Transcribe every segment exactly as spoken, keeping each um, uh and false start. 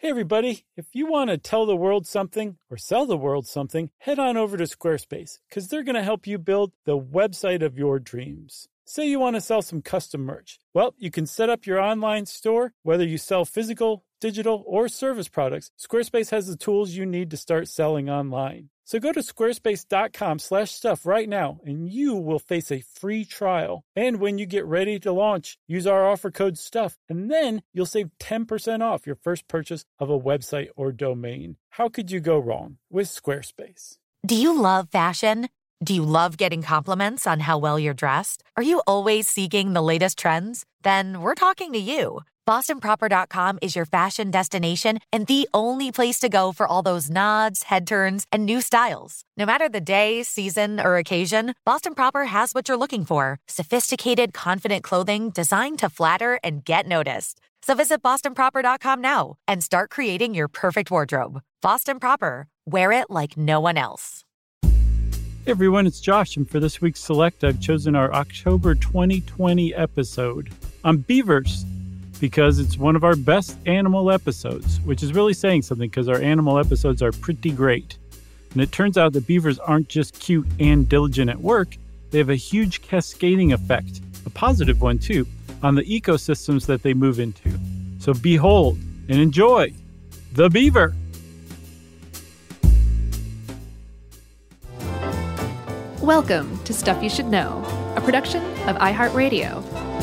Hey everybody, if you want to tell the world something or sell the world something, head on over to Squarespace because they're going to help you build the website of your dreams. Say you want to sell some custom merch. Well, you can set up your online store, whether you sell physical, digital, or service products. Squarespace has the tools you need to start selling online. So go to squarespace.com slash stuff right now, and you will face a free trial. And when you get ready to launch, use our offer code STUFF, and then you'll save ten percent off your first purchase of a website or domain. How could you go wrong with Squarespace? Do you love fashion? Do you love getting compliments on how well you're dressed? Are you always seeking the latest trends? Then we're talking to you. Boston Proper dot com is your fashion destination and the only place to go for all those nods, head turns, and new styles. No matter the day, season, or occasion, Boston Proper has what you're looking for. Sophisticated, confident clothing designed to flatter and get noticed. So visit Boston Proper dot com now and start creating your perfect wardrobe. Boston Proper. Wear it like no one else. Hey everyone, it's Josh, and for this week's Select, I've chosen our October twenty twenty episode on beavers because it's one of our best animal episodes, which is really saying something because our animal episodes are pretty great. And it turns out that beavers aren't just cute and diligent at work, they have a huge cascading effect, a positive one too, on the ecosystems that they move into. So behold and enjoy the beaver. Welcome to Stuff You Should Know, a production of iHeartRadio.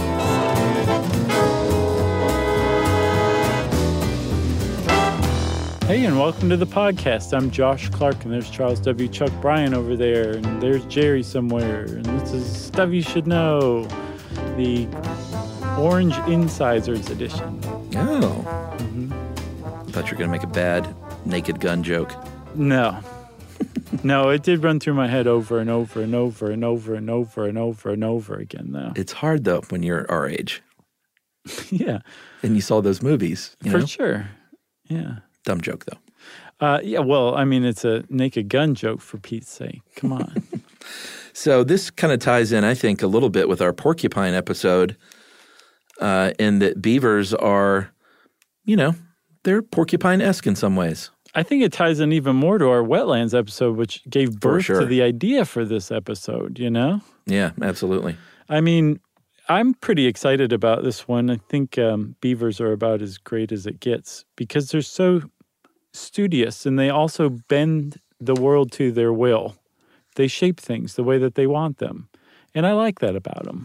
Hey, and welcome to the podcast. I'm Josh Clark, and there's Charles W. Chuck Bryan over there, and there's Jerry somewhere, and this is Stuff You Should Know, the Orange Incisors edition. Oh. Mm-hmm. I thought you were going to make a bad Naked Gun joke. No. No, it did run through my head over and over and over and over and over and over and over again, though. It's hard, though, when you're our age. Yeah. And you saw those movies. You For know? sure. Yeah. Dumb joke, though. Uh, yeah, well, I mean, it's a Naked Gun joke, for Pete's sake. Come on. So this kind of ties in, I think, a little bit with our porcupine episode uh, in that beavers are, you know, they're porcupine-esque in some ways. I think it ties in even more to our wetlands episode, which gave birth sure. to the idea for this episode, you know? Yeah, absolutely. I mean, I'm pretty excited about this one. I think um, beavers are about as great as it gets because they're so studious and they also bend the world to their will. They shape things the way that they want them. And I like that about them.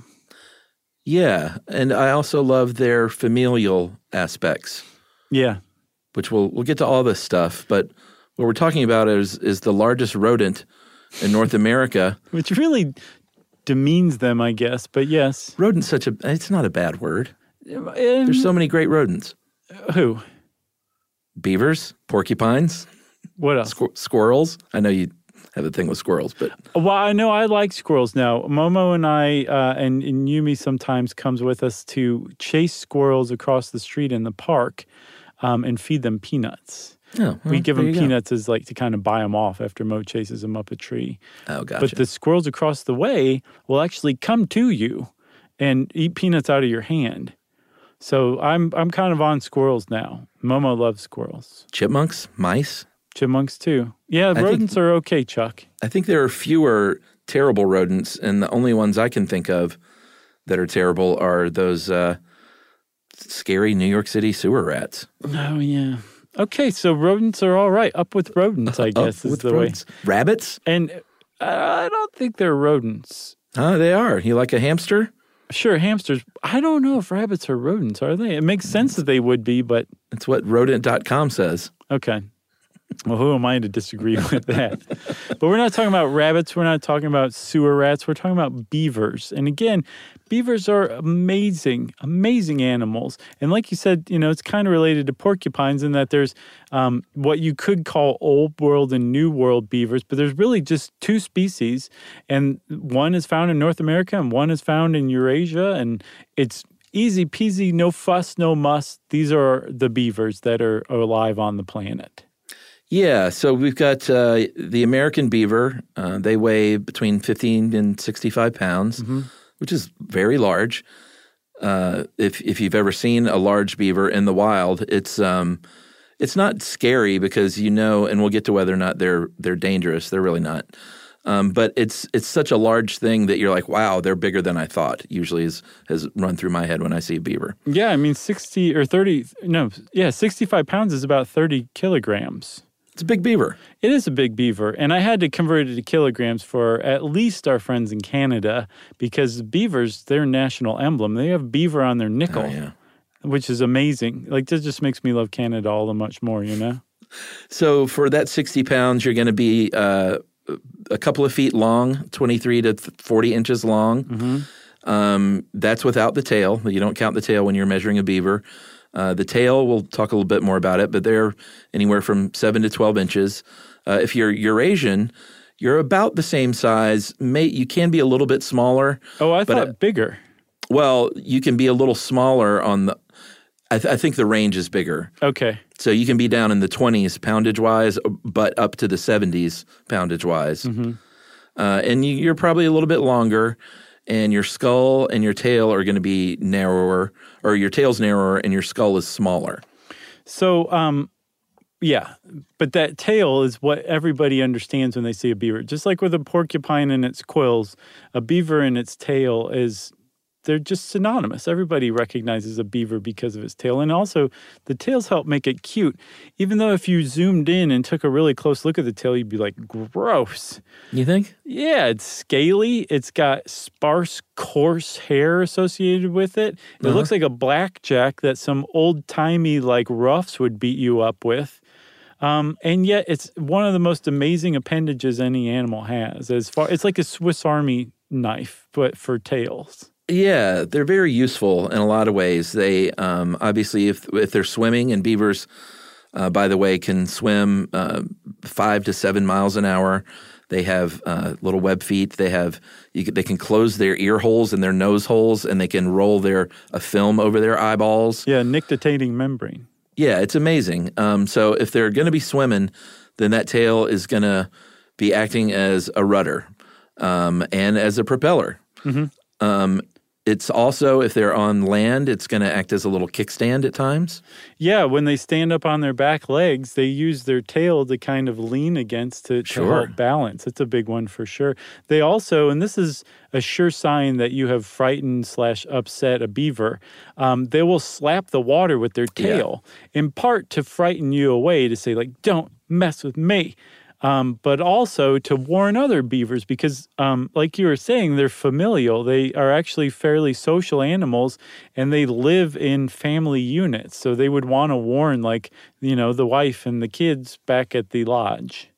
Yeah, and I also love their familial aspects. Yeah. Which we'll we'll get to all this stuff, but what we're talking about is is the largest rodent in North America. Which really demeans them, I guess, but yes. Rodent's such a, it's not a bad word. Um, There's so many great rodents. Who? Beavers, porcupines. What else? Squ- squirrels. I know you have a thing with squirrels, but. Well, I know I like squirrels now. Momo and I, uh, and, and Yumi sometimes comes with us to chase squirrels across the street in the park. Um, and feed them peanuts. Oh, well, we give them peanuts go. as like to kind of buy them off after Mo chases them up a tree. Oh, gotcha. But the squirrels across the way will actually come to you and eat peanuts out of your hand. So I'm I'm kind of on squirrels now. Momo loves squirrels. Chipmunks, mice, chipmunks too. Yeah, I rodents think, are okay, Chuck. I think there are fewer terrible rodents, and the only ones I can think of that are terrible are those. Uh, Scary New York City sewer rats. Oh, yeah. Okay, so rodents are all right. Up with rodents, I guess, Up is with the rodents. way. Rabbits? And uh, I don't think they're rodents. Oh, they are. You like a hamster? Sure, hamsters. I don't know if rabbits are rodents, are they? It makes sense that they would be, but... That's what rodent dot com says. Okay. Well, who am I to disagree with that? But we're not talking about rabbits. We're not talking about sewer rats. We're talking about beavers. And again, beavers are amazing, amazing animals. And like you said, you know, it's kind of related to porcupines in that there's um, what you could call old world and new world beavers, but there's really just two species. And one is found in North America and one is found in Eurasia. And it's easy peasy, no fuss, no muss. These are the beavers that are alive on the planet. Yeah, so we've got uh, the American beaver. Uh, they weigh between fifteen and sixty-five pounds, mm-hmm. which is very large. Uh, if if you've ever seen a large beaver in the wild, it's um, it's not scary because you know, and we'll get to whether or not they're they're dangerous. They're really not. Um, but it's it's such a large thing that you're like, wow, they're bigger than I thought. Usually is, has run through my head when I see a beaver. Yeah, I mean, sixty or thirty, no, yeah, sixty-five pounds is about thirty kilograms. It's a big beaver. It is a big beaver, and I had to convert it to kilograms for at least our friends in Canada because beavers, their national emblem, they have beaver on their nickel, Oh, yeah. which is amazing. Like, this just makes me love Canada all the much more, you know? So for that sixty pounds, you're going to be uh, a couple of feet long, twenty-three to forty inches long. Mm-hmm. Um, that's without the tail. You don't count the tail when you're measuring a beaver. Uh, the tail, we'll talk a little bit more about it, but they're anywhere from seven to twelve inches. Uh, if you're Eurasian, you're about the same size. May, you can be a little bit smaller. Oh, I but, thought uh, bigger. Well, you can be a little smaller on the I, th- I think the range is bigger. Okay. So you can be down in the twenties poundage-wise, but up to the seventies poundage-wise. Mm-hmm. Uh, and you, you're probably a little bit longer, and your skull and your tail are going to be narrower, or your tail's narrower and your skull is smaller. So, um, yeah, but that tail is what everybody understands when they see a beaver. Just like with a porcupine and its quills, a beaver and its tail is, they're just synonymous. Everybody recognizes a beaver because of its tail. And also, the tails help make it cute. Even though if you zoomed in and took a really close look at the tail, you'd be like, gross. You think? Yeah, it's scaly. It's got sparse, coarse hair associated with it. It uh-huh. looks like a blackjack that some old-timey, like, roughs would beat you up with. Um, and yet, it's one of the most amazing appendages any animal has. As far, it's like a Swiss Army knife, but for tails. Yeah, they're very useful in a lot of ways. They um, obviously, if if they're swimming, and beavers, uh, by the way, can swim uh, five to seven miles an hour. They have uh, little web feet. They have you can, they can close their ear holes and their nose holes, and they can roll their a film over their eyeballs. Yeah, nictitating membrane. Yeah, it's amazing. Um, so if they're going to be swimming, then that tail is going to be acting as a rudder um, and as a propeller. Mm-hmm. Um, It's also, if they're on land, it's going to act as a little kickstand at times. Yeah, when they stand up on their back legs, they use their tail to kind of lean against to, to Sure. help balance. It's a big one for sure. They also, and this is a sure sign that you have frightened slash upset a beaver, um, they will slap the water with their tail, yeah. in part to frighten you away, to say, like, don't mess with me. Um, but also to warn other beavers because, um, like you were saying, they're familial. They are actually fairly social animals, and they live in family units. So they would want to warn, like, you know, the wife and the kids back at the lodge.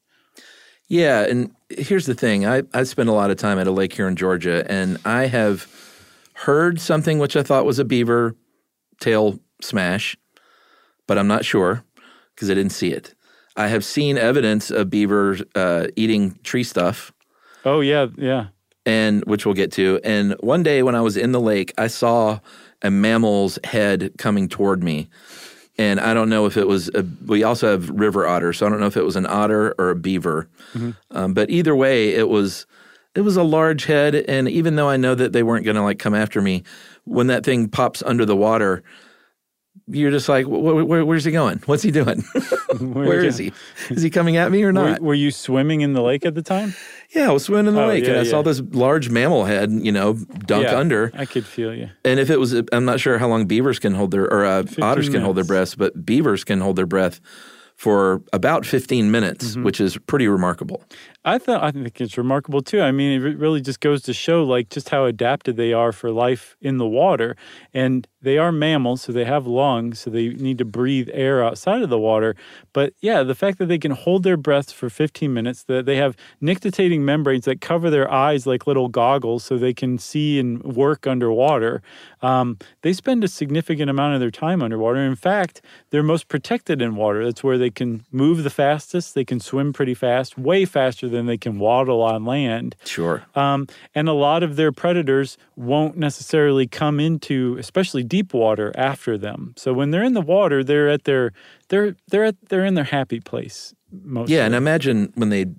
Yeah, and here's the thing. I, I spent a lot of time at a lake here in Georgia, and I have heard something which I thought was a beaver tail smash, but I'm not sure because I didn't see it. I have seen evidence of beavers uh, eating tree stuff. Oh, yeah, yeah. And which we'll get to. And one day when I was in the lake, I saw a mammal's head coming toward me. And I don't know if it was – a, we also have river otter, so I don't know if it was an otter or a beaver. Mm-hmm. Um, but either way, it was it was a large head. And even though I know that they weren't going to like come after me, when that thing pops under the water – you're just like, where, where, where's he going? What's he doing? Where, where is he? Is he coming at me or not? Were, were you swimming in the lake at the time? Yeah, I was swimming in the oh, lake, yeah, and I yeah. saw this large mammal head, you know, dunk yeah, under. I could feel you. And if it was, I'm not sure how long beavers can hold their, or uh, otters can minutes. hold their breaths, but beavers can hold their breath for about fifteen minutes, mm-hmm. which is pretty remarkable. I thought I think it's remarkable too. I mean, it really just goes to show like just how adapted they are for life in the water. And they are mammals, so they have lungs, so they need to breathe air outside of the water. But yeah, the fact that they can hold their breaths for fifteen minutes, that they have nictitating membranes that cover their eyes like little goggles so they can see and work underwater. Um, they spend a significant amount of their time underwater. In fact, they're most protected in water. That's where they can move the fastest. They can swim pretty fast, way faster than they can waddle on land. Sure. Um, and a lot of their predators won't necessarily come into, especially deep water, after them. So when they're in the water, they're at their they're they're at they're in their happy place mostly. Yeah, and imagine when they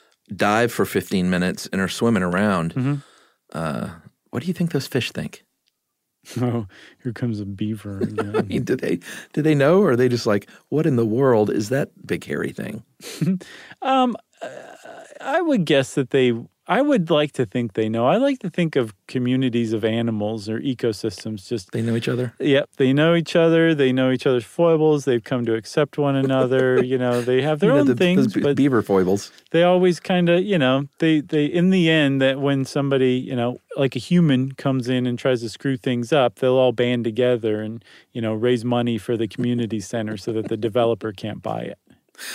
dive for fifteen minutes and are swimming around. Mm-hmm. Uh, what do you think those fish think? Oh, here comes a beaver again. I mean, do they do they know, or are they just like, what in the world is that big hairy thing? um, uh, I would guess that they. I would like to think they know. I like to think of communities of animals or ecosystems. Just They know each other? Yep, they know each other. They know each other's foibles. They've come to accept one another. You know, they have their You know, own the, things, those be- but beaver foibles. they always kind of, you know, they, they, in the end, that when somebody, you know, like a human comes in and tries to screw things up, they'll all band together and, you know, raise money for the community center so that the developer can't buy it.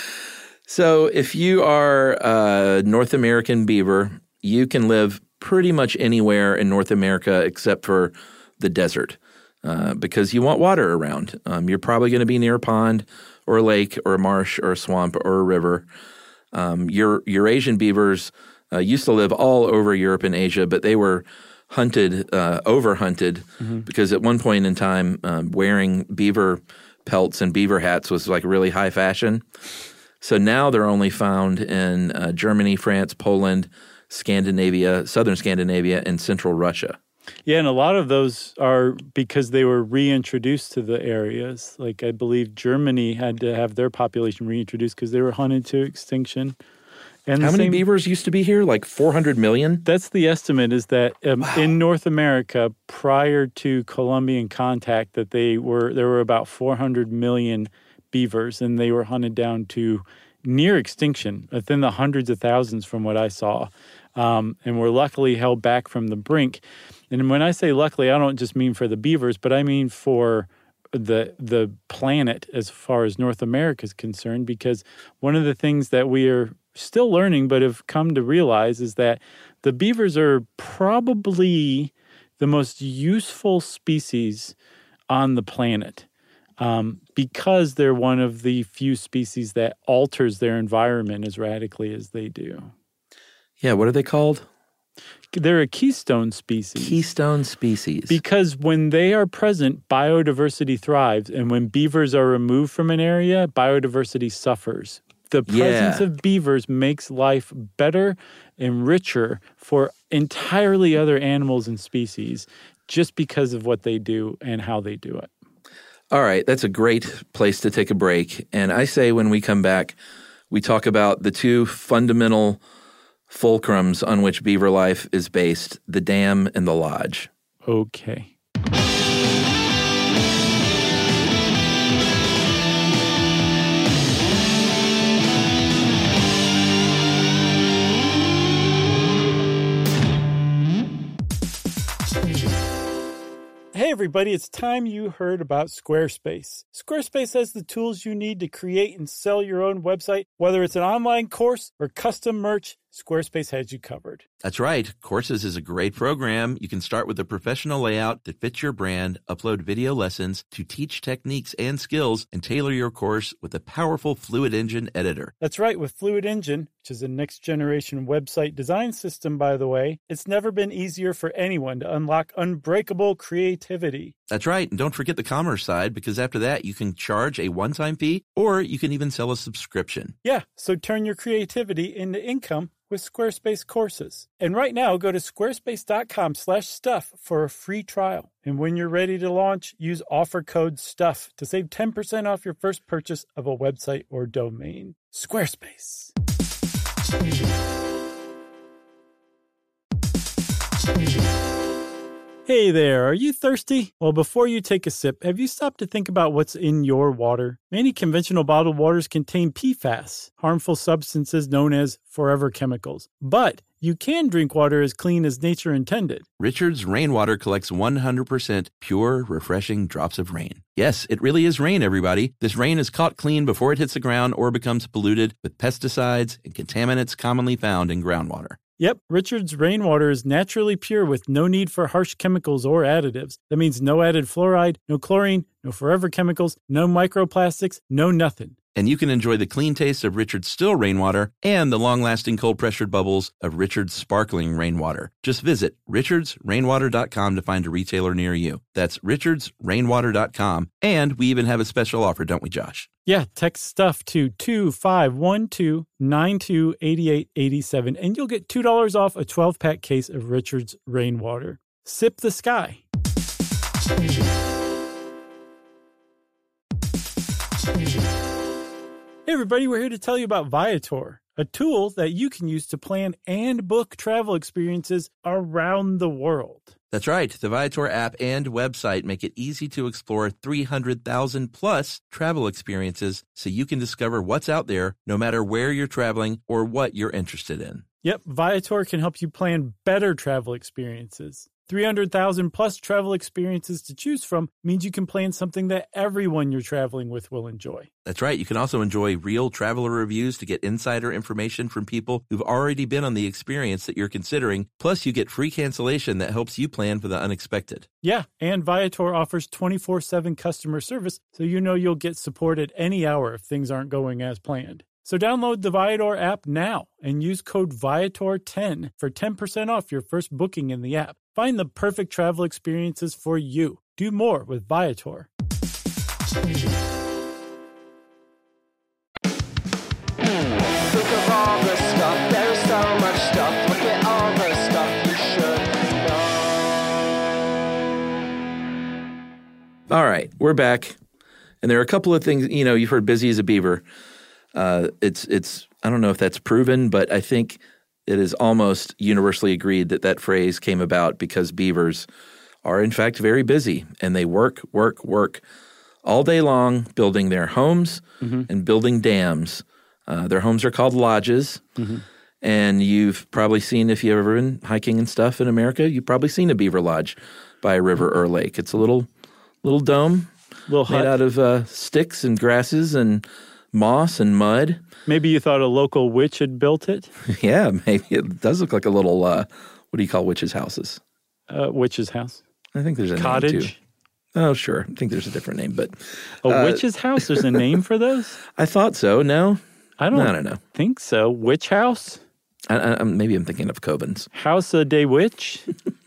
So if you are a North American beaver, you can live pretty much anywhere in North America except for the desert uh, because you want water around. Um, you're probably going to be near a pond or a lake or a marsh or a swamp or a river. Um, your Eurasian beavers uh, used to live all over Europe and Asia, but they were hunted, uh, over-hunted, mm-hmm. because at one point in time, um, wearing beaver pelts and beaver hats was like really high fashion. So now they're only found in uh, Germany, France, Poland, Scandinavia, southern Scandinavia, and central Russia. Yeah, and a lot of those are because they were reintroduced to the areas. Like I believe Germany had to have their population reintroduced because they were hunted to extinction. And how many same, beavers used to be here? Like four hundred million? That's the estimate, is that um, wow. in North America, prior to Columbian contact, that they were there were about four hundred million beavers, and they were hunted down to near extinction, within the hundreds of thousands from what I saw, um, and were luckily held back from the brink. And when I say luckily, I don't just mean for the beavers, but I mean for the the planet as far as North America is concerned, because one of the things that we are still learning but have come to realize is that the beavers are probably the most useful species on the planet. Um, because they're one of the few species that alters their environment as radically as they do. Yeah, what are they called? They're a keystone species. Keystone species. Because when they are present, biodiversity thrives. And when beavers are removed from an area, biodiversity suffers. The presence yeah. of beavers makes life better and richer for entirely other animals and species just because of what they do and how they do it. All right, that's a great place to take a break. And I say when we come back, we talk about the two fundamental fulcrums on which beaver life is based, the dam and the lodge. Okay. Hey everybody, it's time you heard about Squarespace. Squarespace has the tools you need to create and sell your own website. Whether it's an online course or custom merch, Squarespace has you covered. That's right. Courses is a great program. You can start with a professional layout that fits your brand, upload video lessons to teach techniques and skills, and tailor your course with a powerful Fluid Engine editor. That's right. With Fluid Engine, which is a next-generation website design system, by the way, it's never been easier for anyone to unlock unbreakable creativity. That's right. And don't forget the commerce side, because after that, you can charge a one-time fee, or you can even sell a subscription. Yeah, so turn your creativity into income with Squarespace courses. And right now, go to squarespace.com slash stuff for a free trial. And when you're ready to launch, use offer code STUFF to save ten percent off your first purchase of a website or domain. Squarespace. Hey there, are you thirsty? Well, before you take a sip, have you stopped to think about what's in your water? Many conventional bottled waters contain P FAS, harmful substances known as forever chemicals. But you can drink water as clean as nature intended. Richard's Rainwater collects one hundred percent pure, refreshing drops of rain. Yes, it really is rain, everybody. This rain is caught clean before it hits the ground or becomes polluted with pesticides and contaminants commonly found in groundwater. Yep, Richard's Rainwater is naturally pure with no need for harsh chemicals or additives. That means no added fluoride, no chlorine, no forever chemicals, no microplastics, no nothing. And you can enjoy the clean taste of Richard's still rainwater and the long-lasting cold-pressured bubbles of Richard's sparkling rainwater. Just visit richards rainwater dot com to find a retailer near you. That's richards rainwater dot com. And we even have a special offer, don't we, Josh? Yeah, text STUFF to two five one two, nine two eight eight eight seven, and you'll get two dollars off a twelve-pack case of Richard's Rainwater. Sip the sky. Hey everybody, we're here to tell you about Viator, a tool that you can use to plan and book travel experiences around the world. That's right. The Viator app and website make it easy to explore three hundred thousand plus travel experiences so you can discover what's out there no matter where you're traveling or what you're interested in. Yep, Viator can help you plan better travel experiences. three hundred thousand plus travel experiences to choose from means you can plan something that everyone you're traveling with will enjoy. That's right. You can also enjoy real traveler reviews to get insider information from people who've already been on the experience that you're considering. Plus, you get free cancellation that helps you plan for the unexpected. Yeah, and Viator offers twenty-four seven customer service, so you know you'll get support at any hour if things aren't going as planned. So download the Viator app now and use code Viator ten for ten percent off your first booking in the app. Find the perfect travel experiences for you. Do more with Viator. Think of all the stuff, there's so much stuff. Look at all the stuff you should know. All right, we're back. And there are a couple of things, you know, you've heard busy as a beaver. Uh, it's, it's, I don't know if that's proven, but I think it is almost universally agreed that that phrase came about because beavers are, in fact, very busy. And they work, work, work all day long building their homes mm-hmm. and building dams. Uh, their homes are called lodges. Mm-hmm. And you've probably seen, if you've ever been hiking and stuff in America, you've probably seen a beaver lodge by a river or a lake. It's a little little dome little made hut. out of uh, sticks and grasses and moss and mud. Maybe you thought a local witch had built it? Yeah, maybe. It does look like a little, uh, what do you call witches' houses? Uh, witch's house? I think there's a Cottage? name, too. Oh, sure. I think there's a different name, but... A uh, witch's house? There's a name for those? I thought so. No? I don't, I don't know. think so. Witch house? I, I, maybe I'm thinking of Cobans. House of de Witch?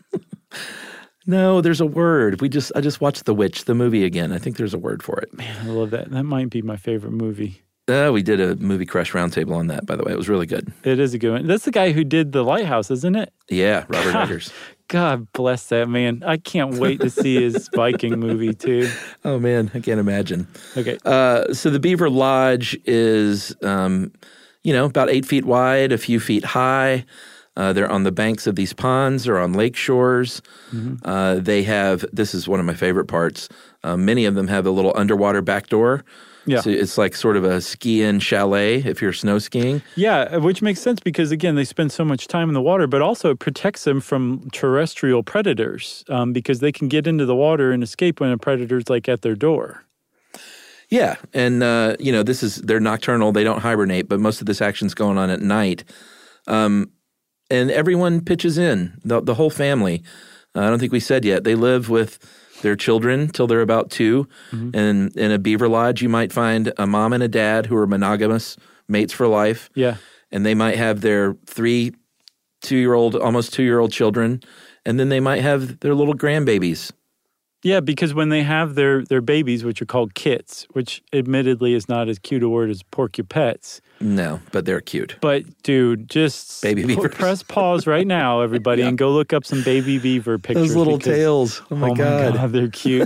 No, there's a word. We just I just watched The Witch, the movie again. I think there's a word for it. Man, I love that. That might be my favorite movie. Uh, we did a movie crush roundtable on that, by the way. It was really good. It is a good one. That's the guy who did The Lighthouse, isn't it? Yeah, Robert Eggers. God bless that man. I can't wait to see his Viking movie, too. Oh, man, I can't imagine. Okay. Uh, so the Beaver Lodge is, um, you know, about eight feet wide, a few feet high. Uh, they're on the banks of these ponds or on lake shores. Mm-hmm. Uh, they have, this is one of my favorite parts, uh, many of them have a little underwater back door. Yeah. So it's like sort of a ski-in chalet if you're snow skiing. Yeah, which makes sense because, again, they spend so much time in the water, but also it protects them from terrestrial predators um, because they can get into the water and escape when a predator's like at their door. Yeah, and, uh, you know, this is, they're nocturnal, they don't hibernate, but most of this action's going on at night. Um, and everyone pitches in, the, the whole family. Uh, I don't think we said yet, they live with their children till they're about two. Mm-hmm. And in a beaver lodge, you might find a mom and a dad who are monogamous mates for life. Yeah. And they might have their three two-year-old, almost two-year-old children, and then they might have their little grandbabies. Yeah, because when they have their, their babies, which are called kits, which admittedly is not as cute a word as porcupets. No, but they're cute. But, dude, just baby beavers. Press pause right now, everybody, yeah. and go look up some baby beaver pictures. Those little because, tails. Oh, my oh God. my God, they're cute.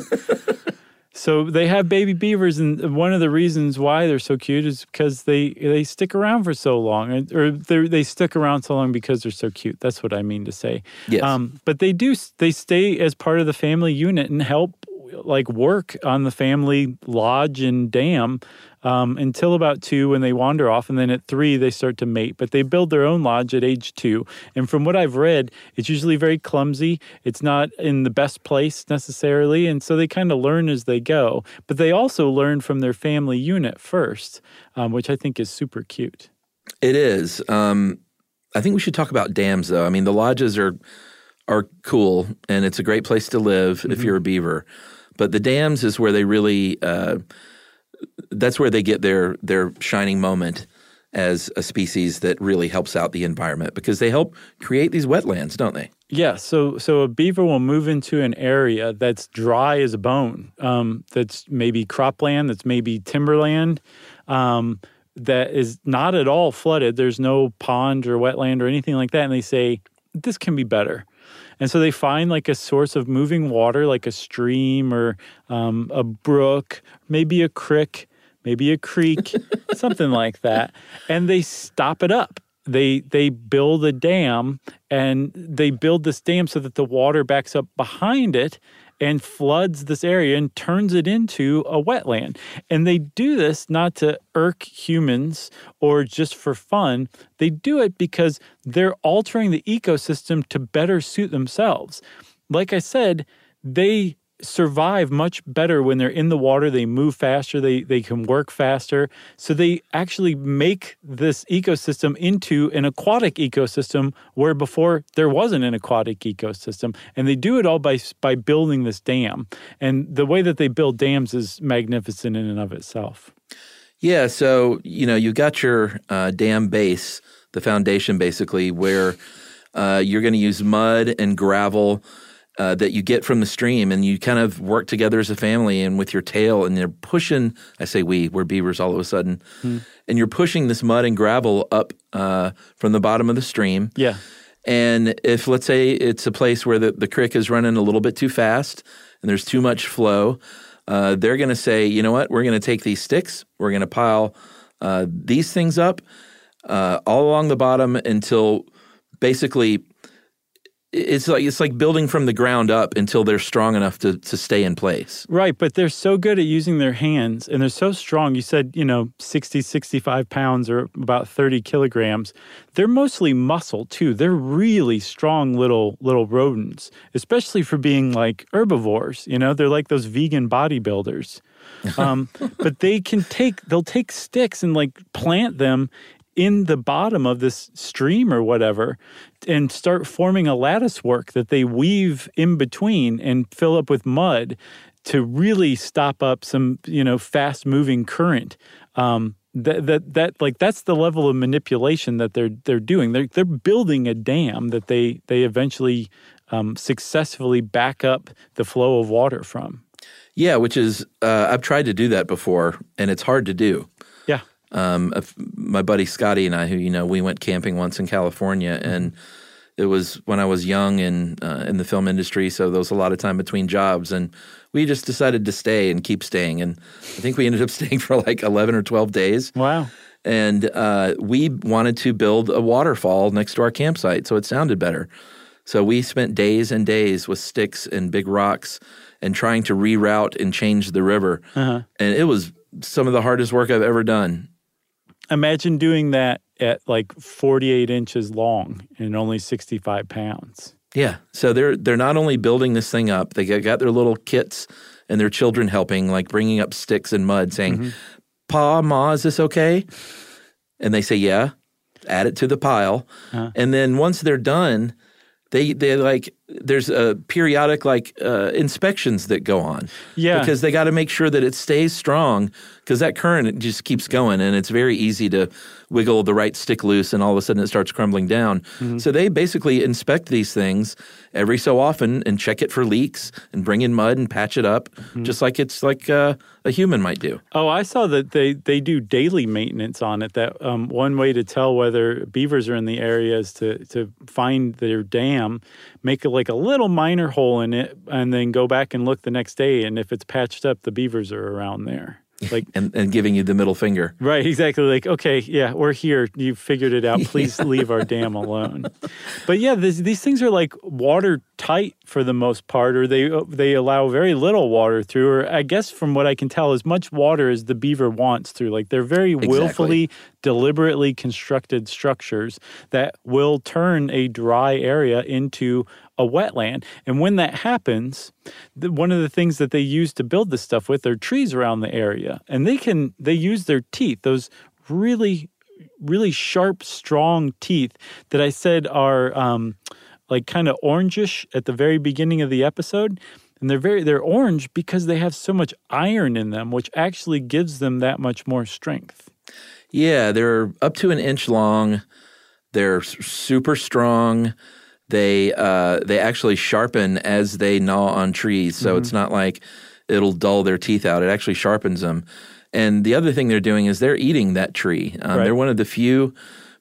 So they have baby beavers, and one of the reasons why they're so cute is because they, they stick around for so long, or they stick around so long because they're so cute. That's what I mean to say. Yes. Um, but they do, they stay as part of the family unit and help like work on the family lodge and dam um, until about two when they wander off. And then at three, they start to mate. But they build their own lodge at age two. And from what I've read, it's usually very clumsy. It's not in the best place necessarily. And so they kind of learn as they go. But they also learn from their family unit first, um, which I think is super cute. It is. Um, I think we should talk about dams, though. I mean, the lodges are are cool, and it's a great place to live mm-hmm. if you're a beaver. But the dams is where they really uh, – that's where they get their their shining moment as a species that really helps out the environment because they help create these wetlands, don't they? Yeah, so so a beaver will move into an area that's dry as a bone, um, that's maybe cropland, that's maybe timberland, um, that is not at all flooded. There's no pond or wetland or anything like that, and they say, this can be better. And so they find like a source of moving water, like a stream or um, a brook, maybe a creek, maybe a creek, something like that. And they stop it up. They they build a dam, and they build this dam so that the water backs up behind it and floods this area and turns it into a wetland. And they do this not to irk humans or just for fun. They do it because they're altering the ecosystem to better suit themselves. Like I said, they survive much better when they're in the water. They move faster. They they can work faster. So they actually make this ecosystem into an aquatic ecosystem where before there wasn't an aquatic ecosystem. And they do it all by by building this dam. And the way that they build dams is magnificent in and of itself. Yeah, so, you know, you got your uh, dam base, the foundation basically, where uh, you're going to use mud and gravel Uh, that you get from the stream, and you kind of work together as a family and with your tail, and you're pushing, I say we, we're beavers all of a sudden, hmm. and you're pushing this mud and gravel up uh, from the bottom of the stream. Yeah. And if, let's say, it's a place where the, the creek is running a little bit too fast and there's too much flow, uh, they're going to say, you know what, we're going to take these sticks, we're going to pile uh, these things up uh, all along the bottom until basically It's like it's like building from the ground up until they're strong enough to, to stay in place. Right, but they're so good at using their hands, and they're so strong. You said, you know, sixty, sixty-five pounds or about thirty kilograms. They're mostly muscle, too. They're really strong little little rodents, especially for being like herbivores. You know, they're like those vegan bodybuilders. Um, but they can take, they'll take sticks and like plant them in the bottom of this stream or whatever and start forming a lattice work that they weave in between and fill up with mud to really stop up some, you know, fast-moving current. Um, that that that like that's the level of manipulation that they're they're doing. They're they're building a dam that they they eventually um, successfully back up the flow of water from. Yeah, which is uh, I've tried to do that before, and it's hard to do. Yeah. Um, my buddy Scotty and I, who, you know, we went camping once in California, and it was when I was young and uh, in the film industry, so there was a lot of time between jobs, and we just decided to stay and keep staying, and I think we ended up staying for like eleven or twelve days. Wow. And uh, we wanted to build a waterfall next to our campsite, so it sounded better. So we spent days and days with sticks and big rocks and trying to reroute and change the river, uh-huh. and it was some of the hardest work I've ever done. Imagine doing that at like forty-eight inches long and only sixty-five pounds. Yeah. So they're they're not only building this thing up, they got, got their little kits and their children helping, like bringing up sticks and mud saying, mm-hmm. Pa, Ma, is this okay? And they say, yeah. Add it to the pile. Uh-huh. And then once they're done, they they like there's a periodic like uh, inspections that go on. Yeah. Because they got to make sure that it stays strong, because that current it just keeps going, and it's very easy to wiggle the right stick loose and all of a sudden it starts crumbling down. Mm-hmm. So they basically inspect these things every so often and check it for leaks and bring in mud and patch it up, mm-hmm. just like it's like uh, a human might do. Oh, I saw that they, they do daily maintenance on it. That um, one way to tell whether beavers are in the area is to, to find their dam, make a, like a little minor hole in it, and then go back and look the next day. And if it's patched up, the beavers are around there. Like and, and giving you the middle finger. Right, exactly. Like, okay, yeah, we're here. You figured it out. Please yeah. leave our dam alone. But yeah, this, these things are like watertight for the most part, or they they allow very little water through, or I guess from what I can tell, as much water as the beaver wants through. Like they're very exactly. willfully, deliberately constructed structures that will turn a dry area into a wetland. And when that happens, the, one of the things that they use to build this stuff with are trees around the area. And they can, they use their teeth, those really, really sharp, strong teeth that I said are um, like kind of orangish at the very beginning of the episode. And they're very, they're orange because they have so much iron in them, which actually gives them that much more strength. Yeah, they're up to an inch long. They're super strong. They uh, they actually sharpen as they gnaw on trees, so mm-hmm. it's not like it'll dull their teeth out. It actually sharpens them. And the other thing they're doing is they're eating that tree. Um, right. They're one of the few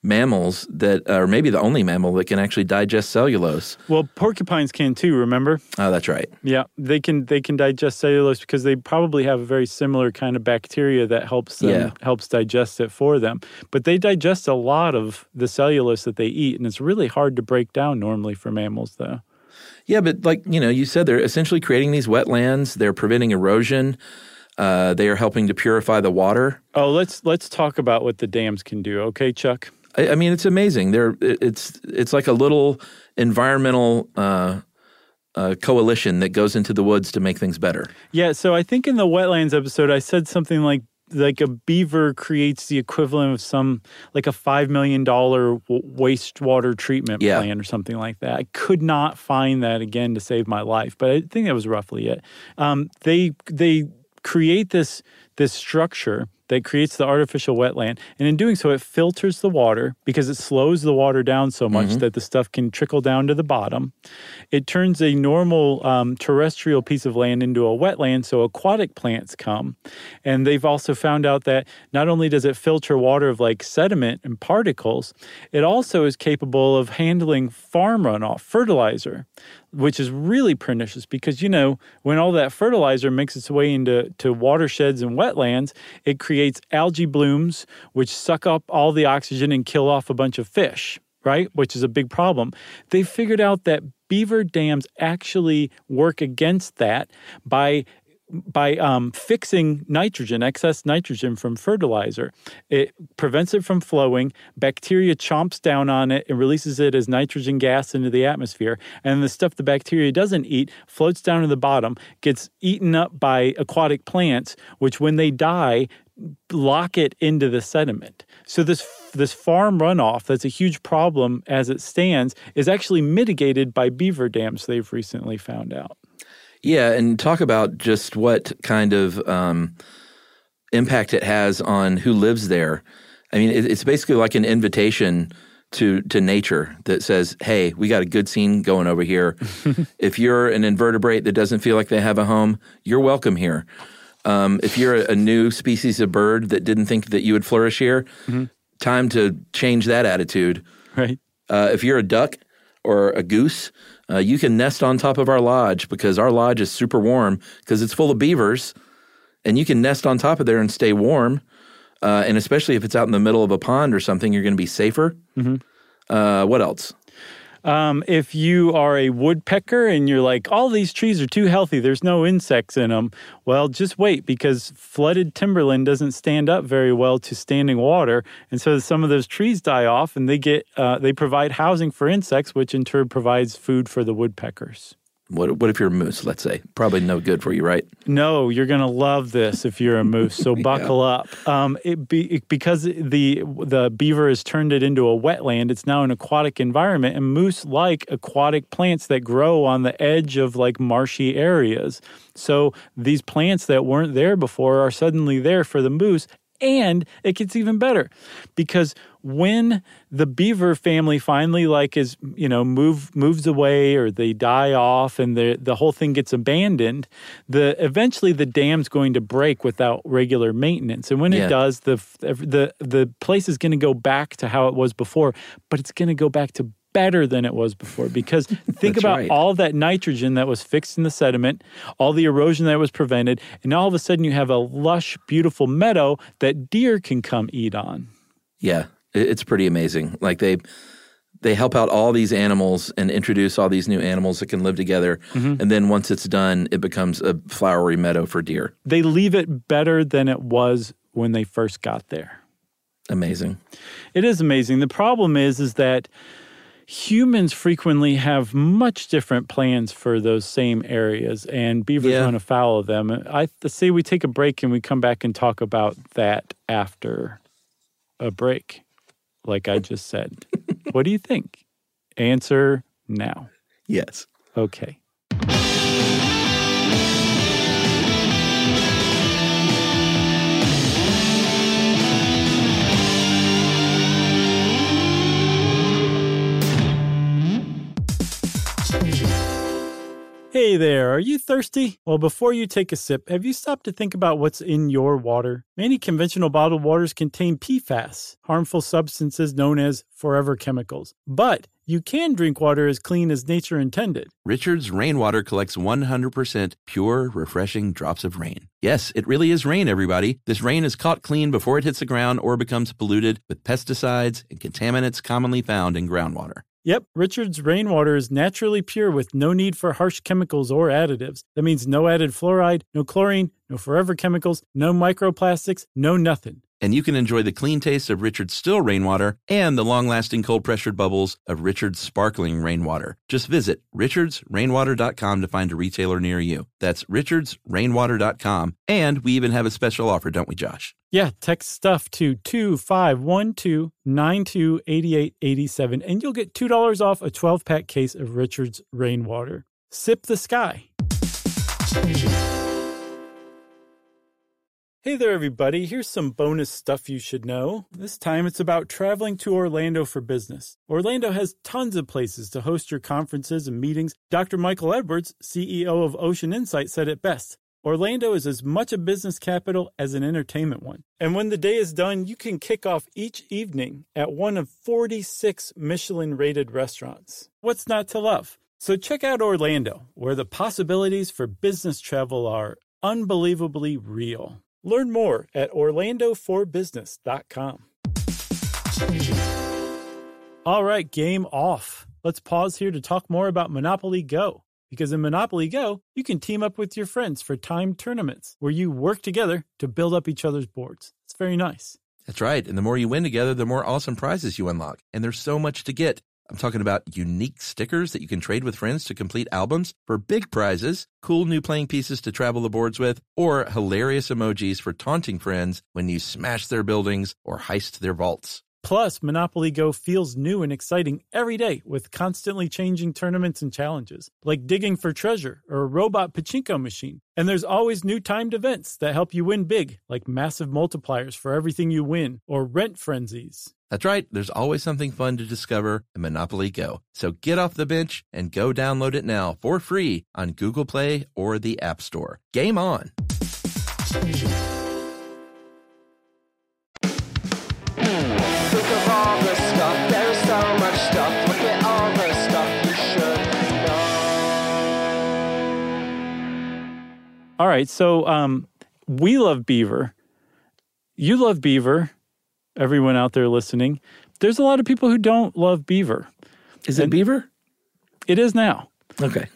mammals that are maybe the only mammal that can actually digest cellulose. Well, porcupines can too, remember? Oh, that's right. Yeah, they can they can digest cellulose because they probably have a very similar kind of bacteria that helps them, Yeah. helps digest it for them. But they digest a lot of the cellulose that they eat, and it's really hard to break down normally for mammals, though. Yeah, but like, you know, you said they're essentially creating these wetlands. They're preventing erosion. Uh, they are helping to purify the water. Oh, let's let's talk about what the dams can do, okay, Chuck? I, I mean, it's amazing. They're it's it's like a little environmental uh, uh, coalition that goes into the woods to make things better. Yeah, so I think in the wetlands episode, I said something like like a beaver creates the equivalent of some like a five million dollars w- wastewater treatment Yeah. plan or something like that. I could not find that again to save my life, but I think that was roughly it. Um, they they create this this structure that creates the artificial wetland. And in doing so, it filters the water because it slows the water down so much Mm-hmm. that the stuff can trickle down to the bottom. It turns a normal um, terrestrial piece of land into a wetland, so aquatic plants come. And they've also found out that not only does it filter water of like sediment and particles, it also is capable of handling farm runoff, fertilizer, which is really pernicious because, you know, when all that fertilizer makes its way into to watersheds and wetlands, it creates algae blooms, which suck up all the oxygen and kill off a bunch of fish, right? Which is a big problem. They figured out that beaver dams actually work against that by by um, fixing nitrogen, excess nitrogen from fertilizer. It prevents it from flowing. Bacteria chomps down on it and releases it as nitrogen gas into the atmosphere. And the stuff the bacteria doesn't eat floats down to the bottom, gets eaten up by aquatic plants, which when they die, lock it into the sediment. So this this farm runoff, that's a huge problem as it stands, is actually mitigated by beaver dams, they've recently found out. Yeah, and talk about just what kind of um, impact it has on who lives there. I mean, it, it's basically like an invitation to to nature that says, hey, we got a good scene going over here. If you're an invertebrate that doesn't feel like they have a home, you're welcome here. Um, if you're a, a new species of bird that didn't think that you would flourish here, mm-hmm. time to change that attitude. Right. Uh, if you're a duck or a goose, uh, you can nest on top of our lodge because our lodge is super warm because it's full of beavers, and you can nest on top of there and stay warm. Uh, and especially if it's out in the middle of a pond or something, you're going to be safer. Mm-hmm. Uh, what else? Um, if you are a woodpecker and you're like, all these trees are too healthy, there's no insects in them, well, just wait because flooded timberland doesn't stand up very well to standing water. And so some of those trees die off and they get uh, they provide housing for insects, which in turn provides food for the woodpeckers. What What if you're a moose, let's say? Probably no good for you, right? No, you're going to love this if you're a moose, so buckle yeah. up. Um, it be, it, because the the beaver has turned it into a wetland, it's now an aquatic environment, and moose like aquatic plants that grow on the edge of like marshy areas. So these plants that weren't there before are suddenly there for the moose. And it gets even better because when the beaver family finally like is, you know, move moves away or they die off and the the whole thing gets abandoned, the eventually the dam's going to break without regular maintenance. And when yeah. it does, the the the place is going to go back to how it was before, but it's going to go back to better than it was before because think about right. all that nitrogen that was fixed in the sediment, all the erosion that was prevented, and all of a sudden you have a lush, beautiful meadow that deer can come eat on. Yeah, it's pretty amazing. Like they they help out all these animals and introduce all these new animals that can live together, mm-hmm. and then once it's done, it becomes a flowery meadow for deer. They leave it better than it was when they first got there. Amazing. It is amazing. The problem is, is that humans frequently have much different plans for those same areas, and beavers yeah. run afoul of them. I say we take a break and we come back and talk about that after a break, like I just said. What do you think? Answer now. Yes. Okay. Hey there, are you thirsty? Well, before you take a sip, have you stopped to think about what's in your water? Many conventional bottled waters contain P FAS, harmful substances known as forever chemicals. But you can drink water as clean as nature intended. Richard's Rainwater collects one hundred percent pure, refreshing drops of rain. Yes, it really is rain, everybody. This rain is caught clean before it hits the ground or becomes polluted with pesticides and contaminants commonly found in groundwater. Yep, Richard's Rainwater is naturally pure with no need for harsh chemicals or additives. That means no added fluoride, no chlorine, no forever chemicals, no microplastics, no nothing. And you can enjoy the clean taste of Richard's still rainwater and the long-lasting cold-pressured bubbles of Richard's sparkling rainwater. Just visit richards rainwater dot com to find a retailer near you. That's richards rainwater dot com. And we even have a special offer, don't we, Josh? Yeah, text STUFF to two five one two, nine two eight eight eight seven, and you'll get two dollars off a twelve-pack case of Richard's Rainwater. Sip the sky. Hey there, everybody. Here's some bonus stuff you should know. This time it's about traveling to Orlando for business. Orlando has tons of places to host your conferences and meetings. Doctor Michael Edwards, C E O of Ocean Insight, said it best. Orlando is as much a business capital as an entertainment one. And when the day is done, you can kick off each evening at one of forty-six Michelin-rated restaurants. What's not to love? So check out Orlando, where the possibilities for business travel are unbelievably real. Learn more at orlando for business dot com. All right, game off. Let's pause here to talk more about Monopoly Go. Because in Monopoly Go, you can team up with your friends for timed tournaments where you work together to build up each other's boards. It's very nice. That's right. And the more you win together, the more awesome prizes you unlock. And there's so much to get. I'm talking about unique stickers that you can trade with friends to complete albums for big prizes, cool new playing pieces to travel the boards with, or hilarious emojis for taunting friends when you smash their buildings or heist their vaults. Plus, Monopoly Go feels new and exciting every day with constantly changing tournaments and challenges, like digging for treasure or a robot pachinko machine. And there's always new timed events that help you win big, like massive multipliers for everything you win or rent frenzies. That's right. There's always something fun to discover in Monopoly Go. So get off the bench and go download it now for free on Google Play or the App Store. Game on! Think of all the stuff, there's so much stuff. Look at all the stuff you should know. All right, so um, we love beaver. You love beaver. Everyone out there listening. There's a lot of people who don't love beaver. Is it and beaver? It is now. Okay.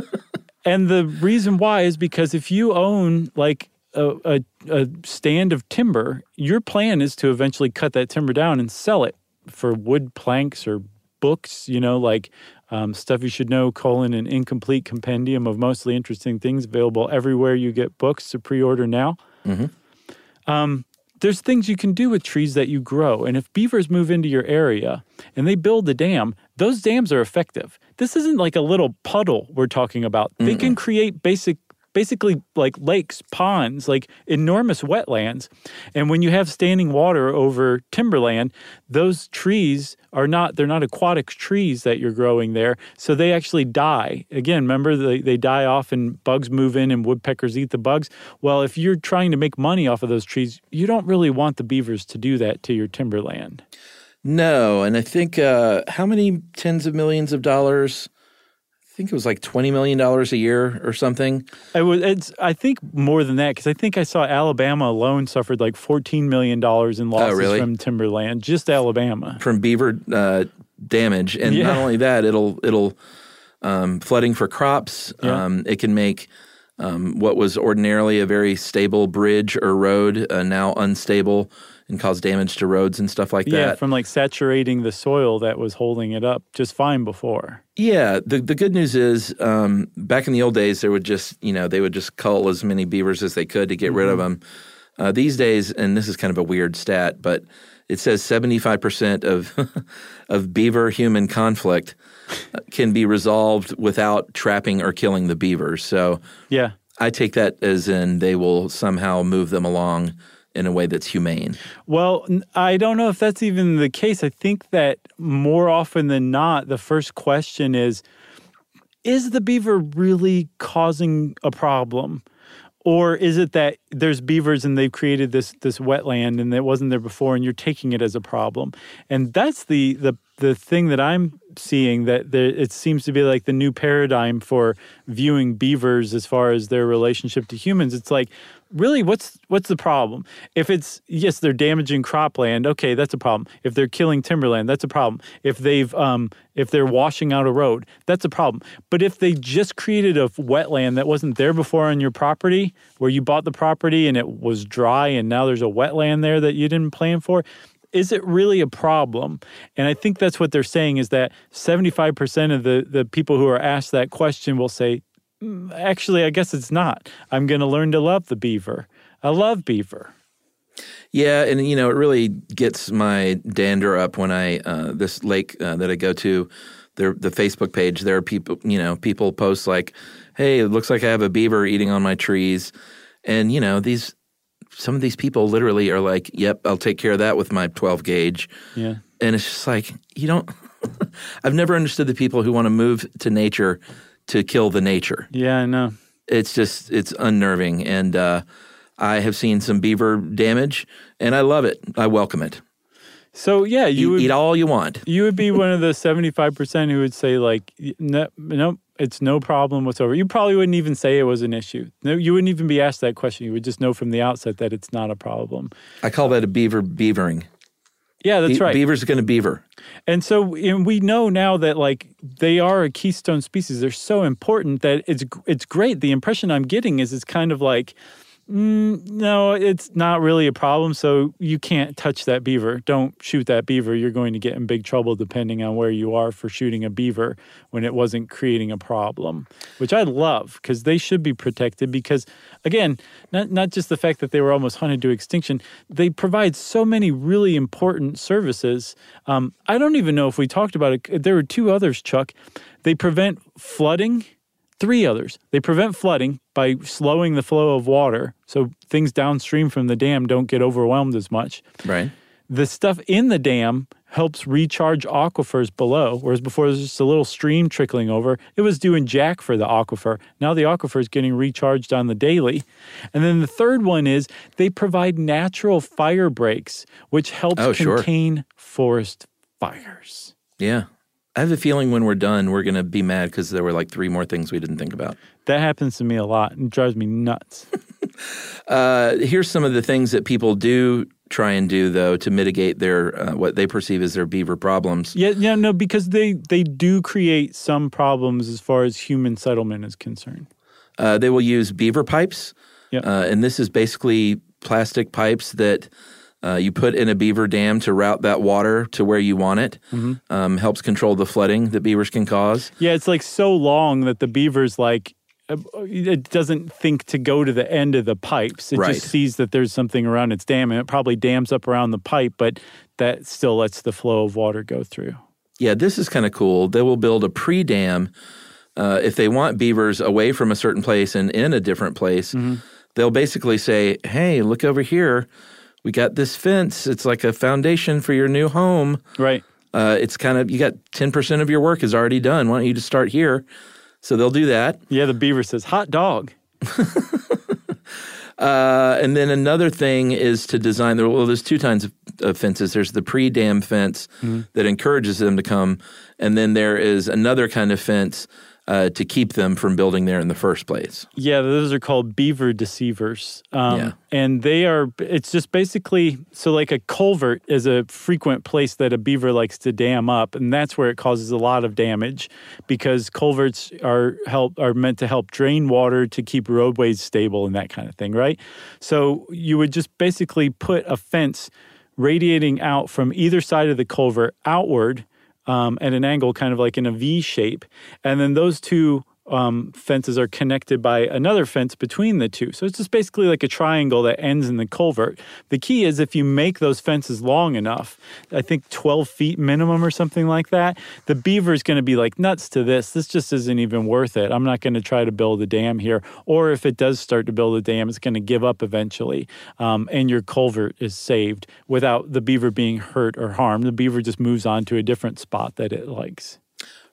And the reason why is because if you own like a, a, a stand of timber, your plan is to eventually cut that timber down and sell it for wood planks or books, you know, like um, Stuff You Should Know, colon, an incomplete compendium of mostly interesting things available everywhere you get books to pre-order now. Mm-hmm. Um, there's things you can do with trees that you grow. And if beavers move into your area and they build a dam, those dams are effective. This isn't like a little puddle we're talking about. Mm-mm. They can create basic basically like lakes, ponds, like enormous wetlands. And when you have standing water over timberland, those trees are not, they're not aquatic trees that you're growing there. So they actually die. Again, remember they, they die off and bugs move in and woodpeckers eat the bugs. Well, if you're trying to make money off of those trees, you don't really want the beavers to do that to your timberland. No. And I think uh, how many tens of millions of dollars? I think it was like twenty million dollars a year or something. It was, it's, I think more than that, because I think I saw Alabama alone suffered like fourteen million dollars in losses oh, really? from timberland, just Alabama. From beaver uh, damage. And yeah. not only that, it'll it'll um, flooding for crops. Yeah. Um, it can make um, what was ordinarily a very stable bridge or road uh, now unstable and cause damage to roads and stuff like that. Yeah, from like saturating the soil that was holding it up just fine before. Yeah, the the good news is um, back in the old days, there would just, you know, they would just cull as many beavers as they could to get mm-hmm. rid of them. Uh, these days, and this is kind of a weird stat, but it says seventy-five percent of of beaver-human conflict can be resolved without trapping or killing the beavers. So yeah, I take that as in they will somehow move them along in a way that's humane. Well, I don't know if that's even the case. I think that more often than not, the first question is, is the beaver really causing a problem? Or is it that there's beavers and they've created this this wetland and it wasn't there before and you're taking it as a problem? And that's the the the thing that I'm seeing, that there, it seems to be like the new paradigm for viewing beavers as far as their relationship to humans. It's like, really, what's what's the problem? If it's, yes, they're damaging cropland, okay, that's a problem. If they're killing timberland, that's a problem. If they've um, if they're washing out a road, that's a problem. But if they just created a wetland that wasn't there before on your property, where you bought the property and it was dry and now there's a wetland there that you didn't plan for, is it really a problem? And I think that's what they're saying, is that seventy-five percent of the, the people who are asked that question will say, actually, I guess it's not. I'm going to learn to love the beaver. I love beaver. Yeah, and, you know, it really gets my dander up when I, uh, this lake uh, that I go to, the the Facebook page, there are people, you know, people post like, hey, it looks like I have a beaver eating on my trees. And, you know, these, some of these people literally are like, yep, I'll take care of that with my twelve gauge. Yeah. And it's just like, you don't, I've never understood the people who want to move to nature to kill the nature. Yeah, I know. It's just, it's unnerving. And uh, I have seen some beaver damage, and I love it. I welcome it. So, yeah, you eat, would eat all you want. You would be one of the seventy-five percent who would say, like, no, no, it's no problem whatsoever. You probably wouldn't even say it was an issue. No, you wouldn't even be asked that question. You would just know from the outset that it's not a problem. I call that a beaver beavering. Yeah, that's Be- right. Beaver's going to beaver. And so and we know now that, like, they are a keystone species. They're so important that it's it's great. The impression I'm getting is it's kind of like, mm, no, it's not really a problem, so you can't touch that beaver. Don't shoot that beaver. You're going to get in big trouble depending on where you are for shooting a beaver when it wasn't creating a problem, which I love, because they should be protected because, again, not, not just the fact that they were almost hunted to extinction, they provide so many really important services. Um, I don't even know if we talked about it. There were two others, Chuck. They prevent flooding. Three others. They prevent flooding by slowing the flow of water so things downstream from the dam don't get overwhelmed as much. Right. The stuff in the dam helps recharge aquifers below, whereas before there was just a little stream trickling over. It was doing jack for the aquifer. Now the aquifer is getting recharged on the daily. And then the third one is they provide natural fire breaks, which helps oh, contain sure. forest fires. Yeah. I have a feeling when we're done, we're going to be mad because there were like three more things we didn't think about. That happens to me a lot and drives me nuts. uh, here's some of the things that people do try and do, though, to mitigate their uh, what they perceive as their beaver problems. Yeah, yeah, no, because they, they do create some problems as far as human settlement is concerned. Uh, they will use beaver pipes, yep. uh, and this is basically plastic pipes that Uh, you put in a beaver dam to route that water to where you want it. Mm-hmm. Um, helps control the flooding that beavers can cause. Yeah, it's like so long that the beaver's like, it doesn't think to go to the end of the pipes. It right. just sees that there's something around its dam, and it probably dams up around the pipe, but that still lets the flow of water go through. Yeah, this is kind of cool. They will build a pre-dam. Uh, if they want beavers away from a certain place and in a different place, mm-hmm. they'll basically say, hey, look over here. We got this fence. It's like a foundation for your new home. Right. Uh, it's kind of, you got ten percent of your work is already done. Why don't you just start here? So they'll do that. Yeah, the beaver says, hot dog. uh, and then another thing is to design, well, there's two kinds of, of fences. There's the pre-dam fence mm-hmm. that encourages them to come. And then there is another kind of fence Uh, to keep them from building there in the first place. Yeah, those are called beaver deceivers. Um, yeah. And they are, it's just basically, so like a culvert is a frequent place that a beaver likes to dam up, and that's where it causes a lot of damage because culverts are help are meant to help drain water to keep roadways stable and that kind of thing, right? So you would just basically put a fence radiating out from either side of the culvert outward Um, at an angle, kind of like in a V shape. And then those two um, fences are connected by another fence between the two. So it's just basically like a triangle that ends in the culvert. The key is if you make those fences long enough, I think twelve feet minimum or something like that, the beaver is going to be like nuts to this. This just isn't even worth it. I'm not going to try to build a dam here. Or if it does start to build a dam, it's going to give up eventually. Um, and your culvert is saved without the beaver being hurt or harmed. The beaver just moves on to a different spot that it likes.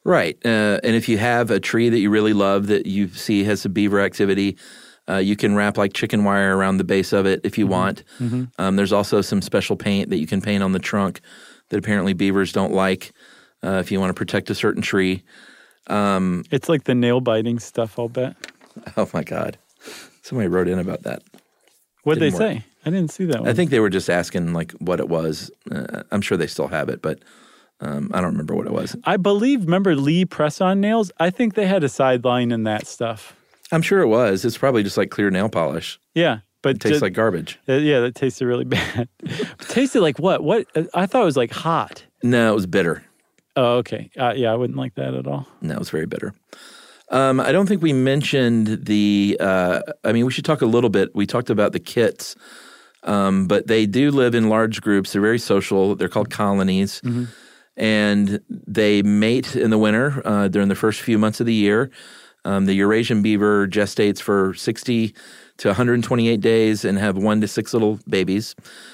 Right. Uh, and if you have a tree that you really love that you see has some beaver activity, uh, you can wrap like chicken wire around the base of it if you mm-hmm. want. Mm-hmm. Um, there's also some special paint that you can paint on the trunk that apparently beavers don't like uh, if you want to protect a certain tree. Um, it's like the nail-biting stuff, I'll bet. Oh, my God. Somebody wrote in about that. What'd they Didn't say? work. I didn't see that one. I think they were just asking like what it was. Uh, I'm sure they still have it, but um, I don't remember what it was. I believe, remember Lee press-on nails? I think they had a sideline in that stuff. I'm sure it was. It's probably just like clear nail polish. Yeah. But it tastes just, like garbage. Uh, yeah, that tasted really bad. Tasted like what? What? Uh, I thought it was like hot. No, it was bitter. Oh, okay. Uh, yeah, I wouldn't like that at all. No, it was very bitter. Um, I don't think we mentioned the uh, – I mean, we should talk a little bit. We talked about the kits. Um, but they do live in large groups. They're very social. They're called colonies. Mm-hmm. And they mate in the winter uh, during the first few months of the year. Um, the Eurasian beaver gestates for sixty to one hundred twenty-eight days and have one to six little babies.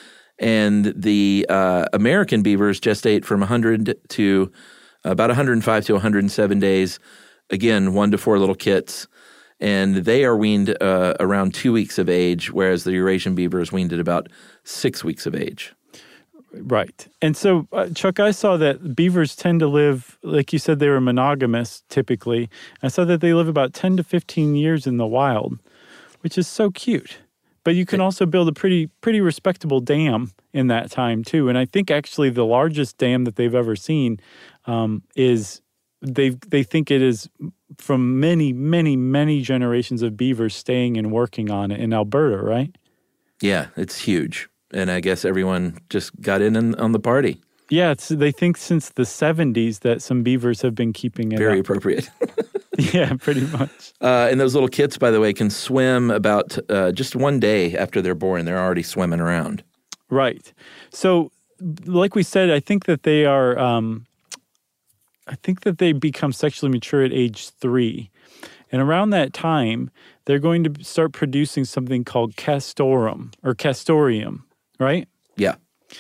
And the uh, American beavers gestate from one hundred to about one hundred five to one hundred seven days. Again, one to four little kits. And they are weaned uh, around two weeks of age, whereas the Eurasian beaver is weaned at about six weeks of age. Right. And so, uh, Chuck, I saw that beavers tend to live, like you said, they were monogamous typically. I saw that they live about ten to fifteen years in the wild, which is so cute. But you can also build a pretty pretty respectable dam in that time, too. And I think actually the largest dam that they've ever seen um, is they they think it is from many, many, many generations of beavers staying and working on it in Alberta, right? Yeah, it's huge. And I guess everyone just got in on, on the party. Yeah, it's, they think since the seventies that some beavers have been keeping it Very up. appropriate. Yeah, pretty much. Uh, and those little kits, by the way, can swim about uh, just one day after they're born. They're already swimming around. Right. So, like we said, I think that they are... Um, I think that they become sexually mature at age three. And around that time, they're going to start producing something called castoreum or castoreum, right? Yeah.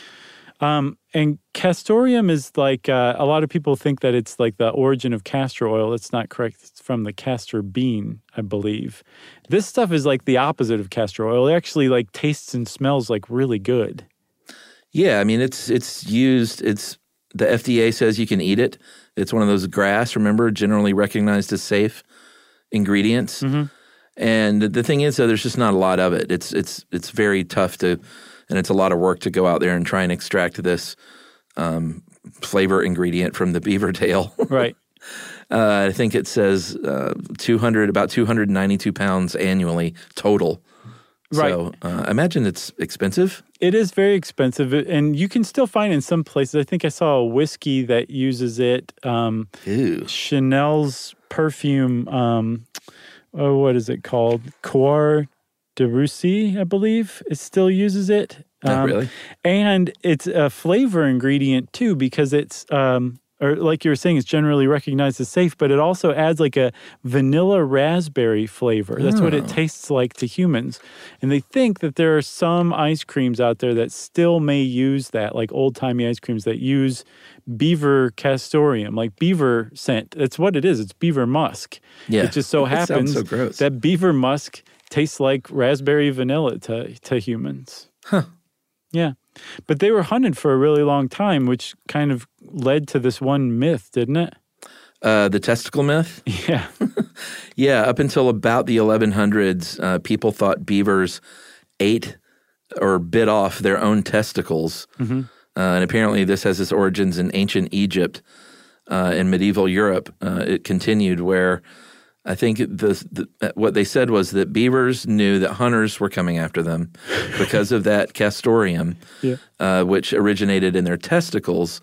Um, and castoreum is like, uh, a lot of people think that it's like the origin of castor oil. That's not correct. It's from the castor bean, I believe. This stuff is like the opposite of castor oil. It actually like tastes and smells like really good. Yeah, I mean, it's it's used, it's the F D A says you can eat it. It's one of those grass, remember, generally recognized as safe ingredients. Mm-hmm. And the thing is, though, there's just not a lot of it. It's it's it's very tough to, and it's a lot of work to go out there and try and extract this um, flavor ingredient from the beaver tail. Right. uh, I think it says uh, two hundred, about two hundred ninety-two pounds annually total. Right. So uh, I imagine it's expensive. It is very expensive, and you can still find it in some places. I think I saw a whiskey that uses it. Um, Ew. Chanel's perfume, um, oh, what is it called? Coeur de Russie, I believe, it still uses it. Not um, really. And it's a flavor ingredient, too, because it's... Um, or like you were saying, it's generally recognized as safe, but it also adds like a vanilla raspberry flavor. That's oh. what it tastes like to humans. And they think that there are some ice creams out there that still may use that, like old-timey ice creams that use beaver castoreum, like beaver scent. That's what it is. It's beaver musk. Yeah. It just so happens so gross. that beaver musk tastes like raspberry vanilla to, to humans. Huh. Yeah. But they were hunted for a really long time, which kind of led to this one myth, didn't it? Uh, the testicle myth? Yeah. Yeah, up until about the eleven hundreds, uh, people thought beavers ate or bit off their own testicles. Mm-hmm. Uh, and apparently this has its origins in ancient Egypt. Uh, in medieval Europe, uh, it continued where I think the, the what they said was that beavers knew that hunters were coming after them because of that castoreum, yeah. uh, which originated in their testicles.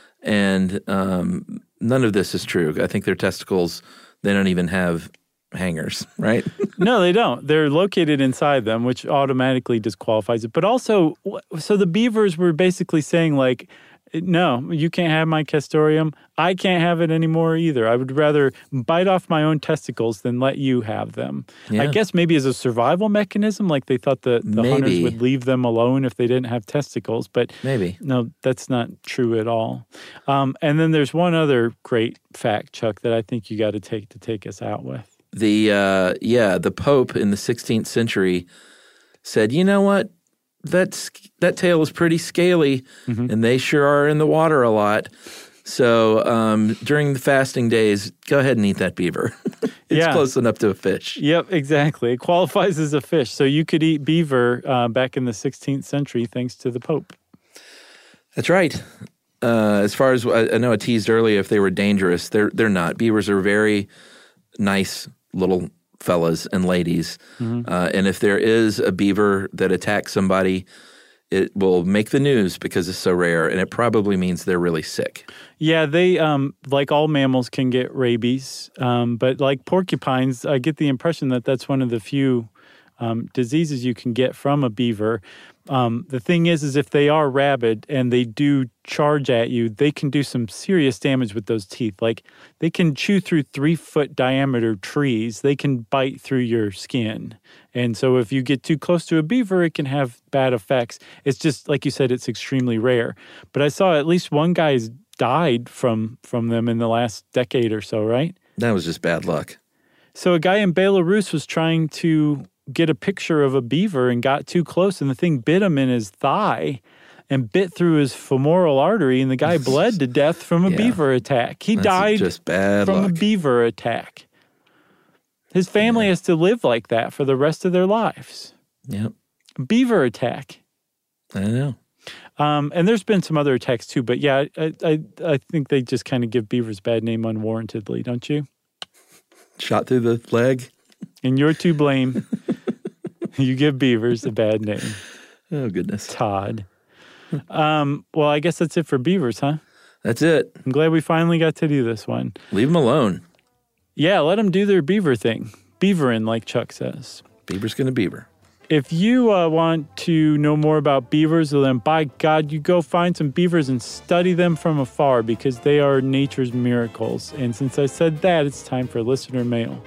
And um, none of this is true. I think their testicles, they don't even have hangers, right? No, they don't. They're located inside them, which automatically disqualifies it. But also, so the beavers were basically saying like, No, you can't have my castoreum. I can't have it anymore either. I would rather bite off my own testicles than let you have them. Yeah. I guess maybe as a survival mechanism, like they thought the, the hunters Maybe. would leave them alone if they didn't have testicles. But Maybe. no, that's not true at all. Um, and then there's one other great fact, Chuck, that I think you got to take to take us out with. The uh, yeah, the Pope in the sixteenth century said, you know what? That's, that tail is pretty scaly, Mm-hmm. and they sure are in the water a lot. So um, during the fasting days, go ahead and eat that beaver. It's Yeah. close enough to a fish. Yep, exactly. It qualifies as a fish. So you could eat beaver uh, back in the sixteenth century thanks to the Pope. That's right. Uh, as far as I, I know, I teased earlier if they were dangerous. They're they're not. Beavers are very nice little fellas and ladies. Mm-hmm. Uh, and if there is a beaver that attacks somebody, it will make the news because it's so rare, and it probably means they're really sick. Yeah, they, um, like all mammals, can get rabies. Um, but like porcupines, I get the impression that that's one of the few um, diseases you can get from a beaver. Um, the thing is, is if they are rabid and they do charge at you, they can do some serious damage with those teeth. Like they can chew through three foot diameter trees. They can bite through your skin. And so if you get too close to a beaver, it can have bad effects. It's just, like you said, it's extremely rare. But I saw at least one guy's died from, from them in the last decade or so, right? That was just bad luck. So a guy in Belarus was trying to get a picture of a beaver and got too close, and the thing bit him in his thigh and bit through his femoral artery, and the guy bled to death from a Yeah. beaver attack. He That's died just bad from luck. a beaver attack. His family has to live like that for the rest of their lives. Yep. Beaver attack. I know. Um, and there's been some other attacks too, but yeah, I I, I think they just kind of give beavers bad name unwarrantedly, don't you? Shot through the leg. And you're to blame. You give beavers a bad name. Oh, goodness. Todd. Um, well, I guess that's it for beavers, huh? That's it. I'm glad we finally got to do this one. Leave them alone. Yeah, let them do their beaver thing. Beaverin', like Chuck says. Beaver's going to beaver. If you uh, want to know more about beavers, well, then by God, you go find some beavers and study them from afar because they are nature's miracles. And since I said that, it's time for listener mail.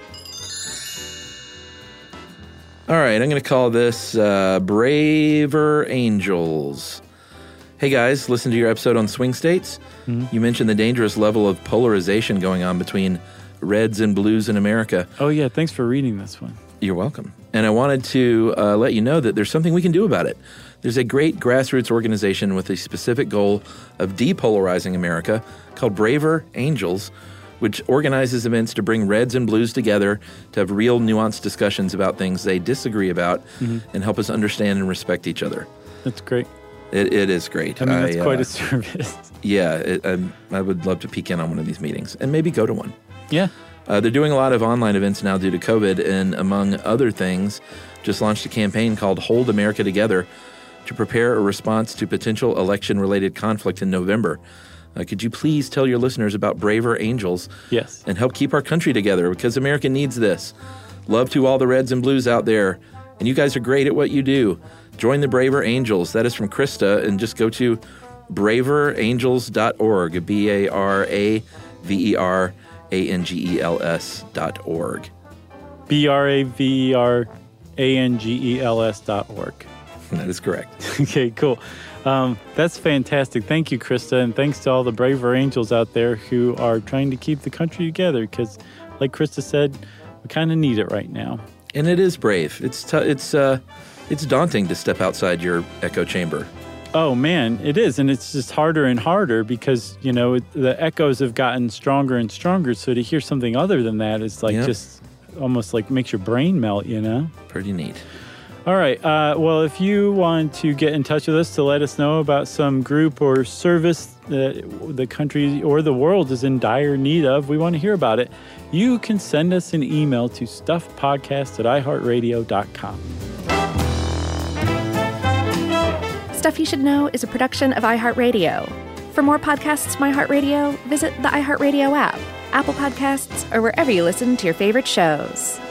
All right, I'm going to call this uh, Braver Angels. Hey guys, listen to your episode on swing states. Mm-hmm. You mentioned the dangerous level of polarization going on between reds and blues in America. Oh yeah, thanks for reading this one. You're welcome. And I wanted to uh, let you know that there's something we can do about it. There's a great grassroots organization with a specific goal of depolarizing America called Braver Angels, which organizes events to bring reds and blues together to have real nuanced discussions about things they disagree about mm-hmm. and help us understand and respect each other. That's great. It, it is great. I mean, that's I, quite uh, a service. Yeah, it, I, I would love to peek in on one of these meetings and maybe go to one. Yeah. Uh, they're doing a lot of online events now due to COVID, and among other things, just launched a campaign called Hold America Together to prepare a response to potential election-related conflict in November. Uh, could you please tell your listeners about Braver Angels? Yes. And help keep our country together because America needs this. Love to all the reds and blues out there. And you guys are great at what you do. Join the Braver Angels. That is from Krista. And just go to braver angels dot org. B A R A V E R A N G E L S dot org. B R A V E R A N G E L S dot org. That is correct. Okay, cool. Um, that's fantastic. Thank you, Krista, and thanks to all the braver angels out there who are trying to keep the country together because, like Krista said, we kind of need it right now. And it is brave. It's t- it's uh, it's daunting to step outside your echo chamber. Oh, man, it is. And it's just harder and harder because, you know, it, the echoes have gotten stronger and stronger. So to hear something other than that is like Yep. just almost like makes your brain melt, you know? Pretty neat. All right. Uh, well, if you want to get in touch with us to let us know about some group or service that the country or the world is in dire need of, we want to hear about it. You can send us an email to stuffpodcast at i heart radio dot com. Stuff You Should Know is a production of iHeartRadio. For more podcasts from iHeartRadio, visit the iHeartRadio app, Apple Podcasts, or wherever you listen to your favorite shows.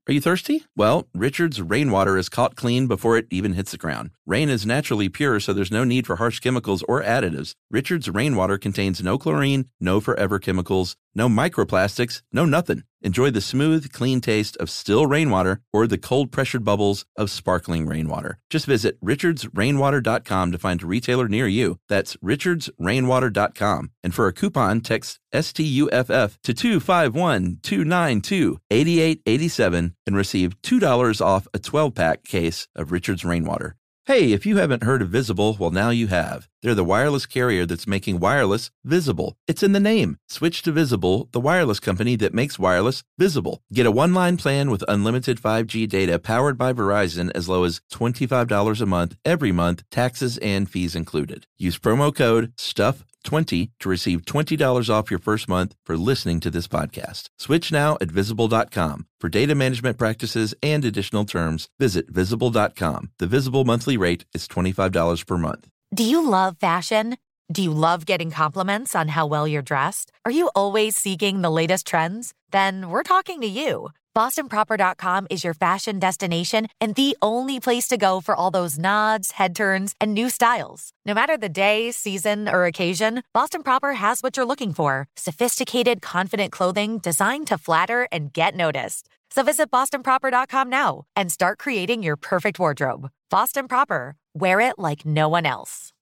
Are you thirsty? Well, Richard's rainwater is caught clean before it even hits the ground. Rain is naturally pure, so there's no need for harsh chemicals or additives. Richard's rainwater contains no chlorine, no forever chemicals, no microplastics, no nothing. Enjoy the smooth, clean taste of still rainwater or the cold-pressured bubbles of sparkling rainwater. Just visit richards rainwater dot com to find a retailer near you. That's richards rainwater dot com. And for a coupon, text S T U F F to two five one, two nine two, eight eight eight seven and receive two dollars off a twelve-pack case of Richard's Rainwater. Hey, if you haven't heard of Visible, well, now you have. They're the wireless carrier that's making wireless visible. It's in the name. Switch to Visible, the wireless company that makes wireless visible. Get a one-line plan with unlimited five G data powered by Verizon as low as twenty-five dollars a month, every month, taxes and fees included. Use promo code stuff twenty to receive twenty dollars off your first month for listening to this podcast. Switch now at visible dot com. For data management practices and additional terms, visit visible dot com. The Visible monthly rate is twenty-five dollars per month. Do you love fashion? Do you love getting compliments on how well you're dressed? Are you always seeking the latest trends? Then we're talking to you. Boston Proper dot com is your fashion destination and the only place to go for all those nods, head turns, and new styles. No matter the day, season, or occasion, Boston Proper has what you're looking for. Sophisticated, confident clothing designed to flatter and get noticed. So visit Boston Proper dot com now and start creating your perfect wardrobe. Boston Proper. Wear it like no one else.